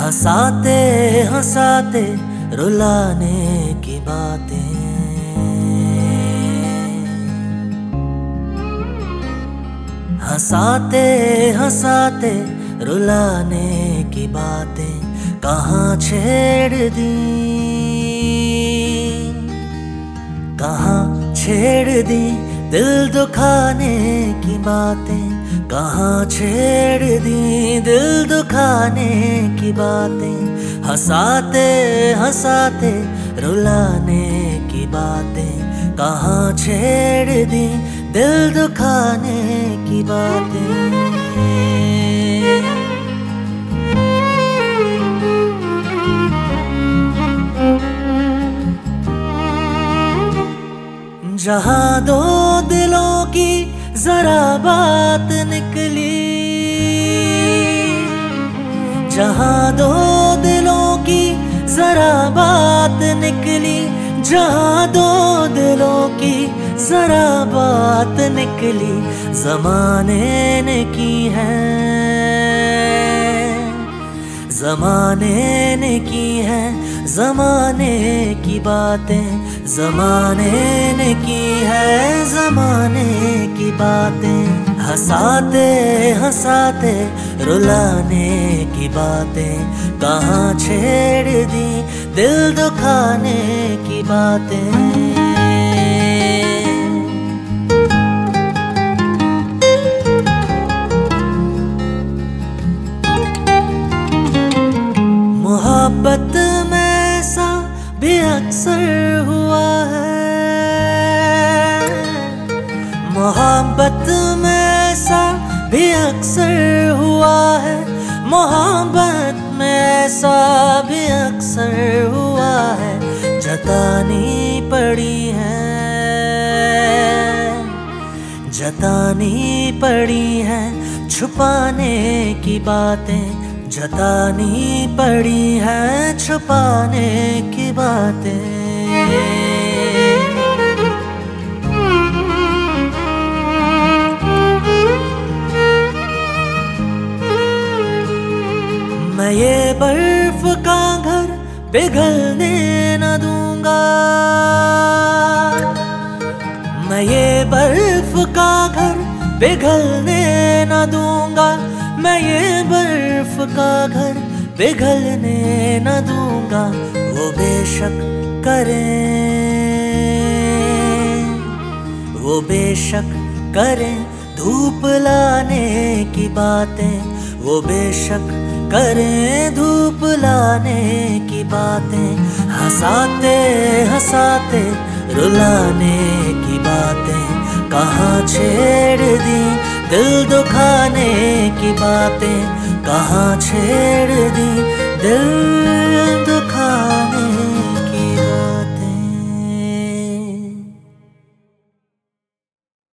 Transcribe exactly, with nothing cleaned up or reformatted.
हंसाते हंसाते रुलाने की बातें, हंसाते हंसाते रुलाने की बातें कहाँ छेड़ दी, कहाँ छेड़ दी दिल दुखाने की बातें, कहाँ छेड़ दी दिल दुखाने की बातें, हंसाते हंसाते रुलाने की बातें, कहाँ छेड़ दी दिल दुखाने की बातें। जहाँ दो दिलों की जरा बात निकली, जहाँ दो दिलों की जरा बात निकली, जहाँ दो दिलों की जरा बात निकली, ज़माने ने की है, ज़माने ने की है, ज़माने की बातें, ज़माने ने की है, ज़माने की बातें, हंसाते हंसाते रुलाने की बातें, कहाँ छेड़ दी दिल दुखाने की बातें। मोहब्बत में ऐसा भी अक्सर हुआ है, मोहब्बत में ऐसा भी अक्सर हुआ है, मोहब्बत में ऐसा भी अक्सर हुआ है, जतानी पड़ी है, जतानी पड़ी है छुपाने की बातें, जतानी पड़ी है छुपाने की बातें। मैं ये बर्फ का घर पिघलने न दूंगा, मैं ये बर्फ का घर पिघलने न दूंगा, मैं ये बर्फ का घर पिघलने न दूंगा, वो बेशक करें, वो बेशक करें धूप लाने की बातें, वो बेशक करें धूप लाने की बातें, हंसाते हंसाते रुलाने की बातें, कहाँ छेड़ दी दिल दुखाने की बातें, कहाँ छेड़ दी दिल